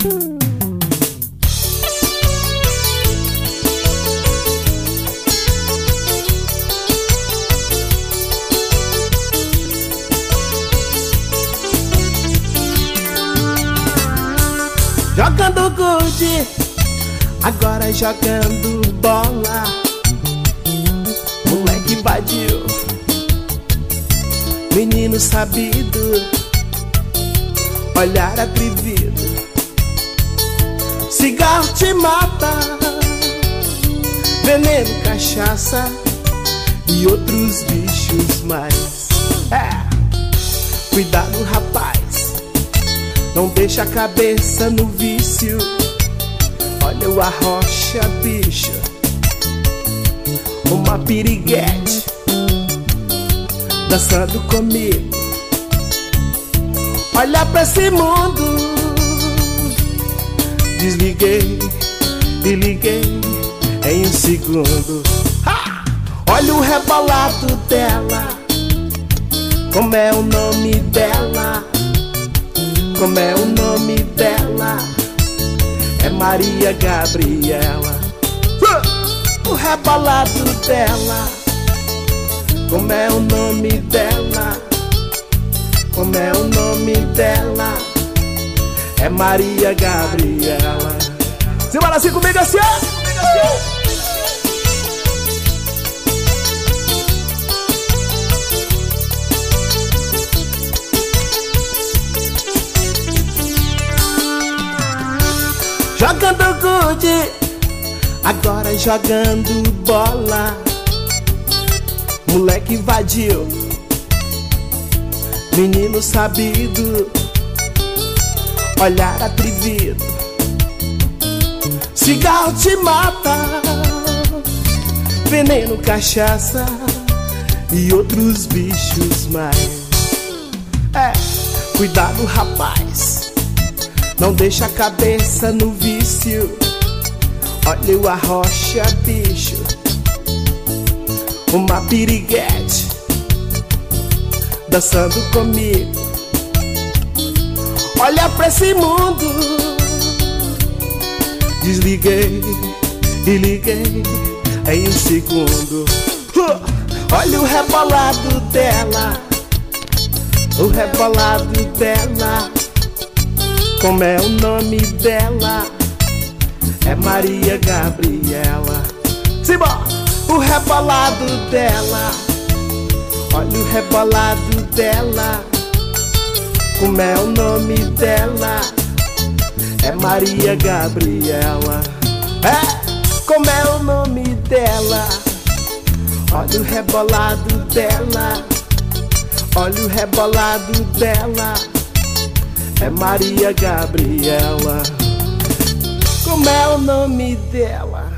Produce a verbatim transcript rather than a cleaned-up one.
Jogando gude, agora jogando bola. Moleque vadio, menino sabido, olhar atrevido. Cigarro te mata, veneno, cachaça e outros bichos mais. É, cuidado, rapaz, não deixa a cabeça no vício. Olha o arrocha, bicho, uma piriguete dançando comigo. Olha pra esse mundo. Desliguei e liguei em um segundo. Ha! Olha o rebolado dela, como é o nome dela? Como é o nome dela? É Maria Gabriela. Uh! O rebolado dela, como é o nome dela? Como é o nome dela? É Maria Gabriela. Simbora assim comigo assim, ó. Jogando gude, agora jogando bola. Moleque vadio, menino sabido, olhar atrevido. Cigarro te mata, veneno, cachaça e outros bichos mais. É, cuidado, rapaz, não deixa a cabeça no vício. Olha o arrocha, bicho, uma piriguete dançando comigo. Olha pra esse mundo. Desliguei e liguei em um segundo. uh! Olha o rebolado dela, o rebolado dela. Como é o nome dela? É Maria Gabriela. Simbora! O rebolado dela, olha o rebolado dela. Como é o nome dela? É Maria Gabriela. É, como é o nome dela? Olha o rebolado dela, olha o rebolado dela. É Maria Gabriela. Como é o nome dela?